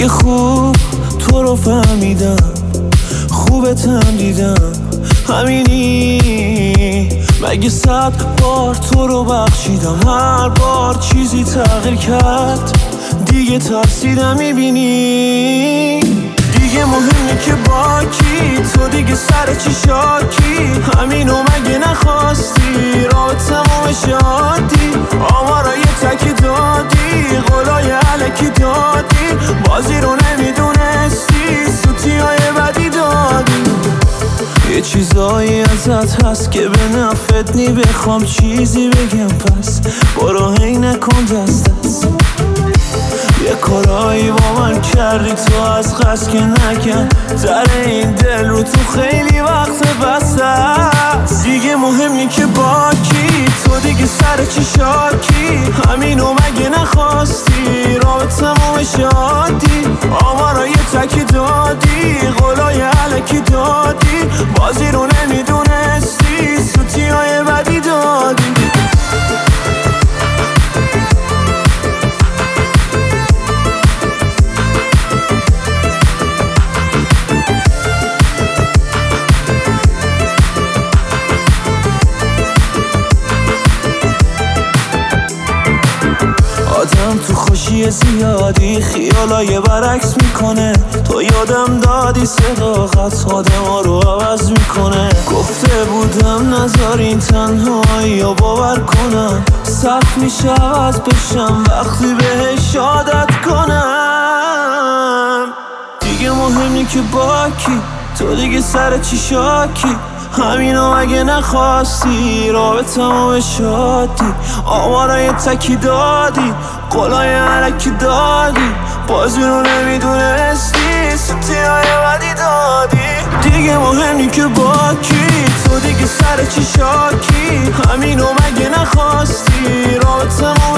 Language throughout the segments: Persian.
دیگه خوب تو رو فهمیدم، خوبتم دیدم، همینی. مگه 100 بار تو رو بخشیدم، هر بار چیزی تغییر کرد، دیگه ترسیدم. میبینی دیگه مهمه که با کی، تو دیگه سر چی شاکی، همینو مگه نخواستی، راه تموم شادی، آمارای تکی دادی، قولای علکی دادی، بازی رو نمیدونستی، سوتی های بدی دادی. یه چیزایی ازت هست که به نفت نی، بخوام چیزی بگم پس برو هی نکن دست دست. یه کارایی با من کردی تو از قصد که نکن، در این دل رو تو خیلی وقت بسته است. دیگه مهمی که با کی، تو دیگه سر چی شاکی، همینو مگه نخواستی، راه تموم شادی، آمارای تکی دادی، قولای علکی دادی، بازی رو نمیدونستی، سوتی های بدی دادی. آدم تو خوشی زیادی خیالای برعکس میکنه، تو یادم دادی صداقت آدم رو عوض میکنه. گفته بودم نذار این تنهایی رو باور کنم، سخت میشه عوض بشم وقتی بهش عادت کنم. دیگه مهمی که با کی، تو دیگه سر چی شاکی، همینو مگه نخواستی، راه تمام شادی، آمارای تکی دادی، قولای علکی دادی، بازی رو نمیدونستی، سوتی های بدی دادی. دیگه مهمی که با کی، تو دیگه سر چی شاکی، همینو مگه نخواستی، راه تمام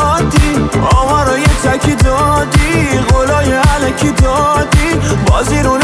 شادی، آمارای تکی دادی، قولای علکی دادی، بازی رو